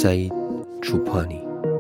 سعید چوپانی.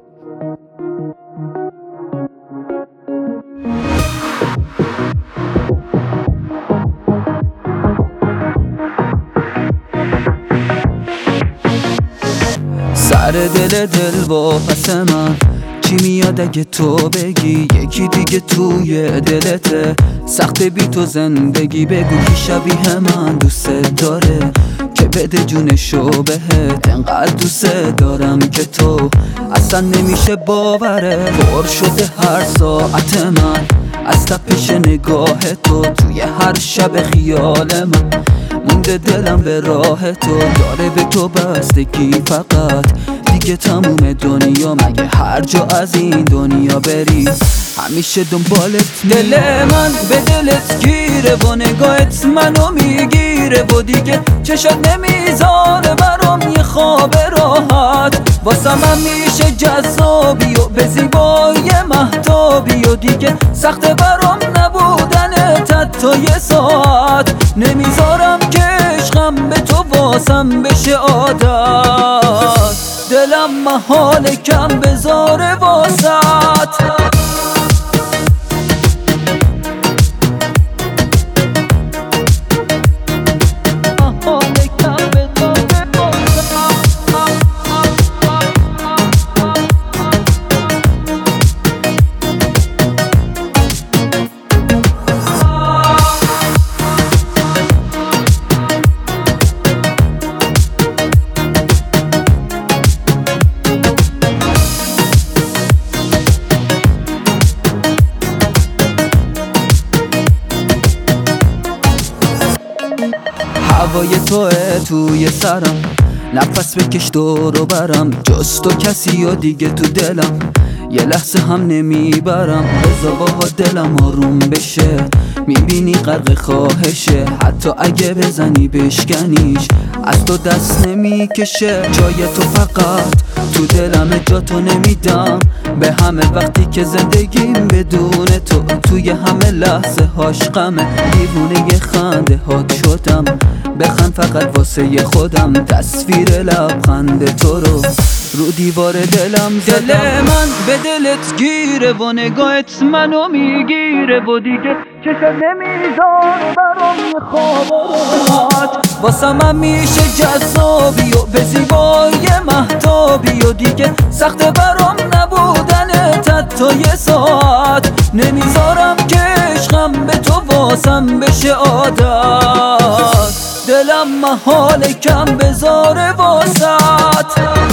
سر دل واپس من چی میاد اگه تو بگی یکی دیگه توی دلته، سخت بی تو زندگی، بگو کی شبیه من دوست داره که بده جونشو بهت، انقدر دوست دارم که تو اصلا نمیشه باوره، پر شده هر ساعت من از تپش نگاه تو، توی هر شب خیال من مونده دلم به راه تو، داره به تو بستگی فقط دیگه تموم دنیا، مگه هر جا از این دنیا بری همیشه دنبالت دل من به دلت گیره و نگاهت منو میگیره و دیگه چشات نمیذاره برام یه خواب راحت، واسه من میشه جذابی و به زیبایی مهتابی و دیگه سخت برام نبودنت حتی یه ساعت، نمیذارم که عشقم به تو واسم بشه عادت، دلم محال کم بذاره واسط. هوای توه توی سرم، نفس بکش دورو برم، جز تو کسی و دیگه تو دلم یه لحظه هم نمیبرم، بذار باها دلم آروم بشه، میبینی غرق خواهشه، حتی اگه بزنی بشکنیش از تو دست نمیکشه، جای تو فقط تو دلم، جا تو نمیدم به همه، وقتی که زندگیم بدون تو توی همه لحظه هاش غمه، دیوونه یه خنده هات شدم، بخند فقط واسه خودم، تصویر لبخند تو رو دیوار دلم زدم، دل من به دلت گیره و نگاهت منو میگیره و دیگه چشم نمیذاره برام یه خواب راحت، واسه من میشه جذابی و به زیبایی مهتابی و دیگه سخت برام نبودنت حتی یه ساعت، نمیذارم که عشقم به تو واسم بشه عادت، دلم محال کم بذاره واسط.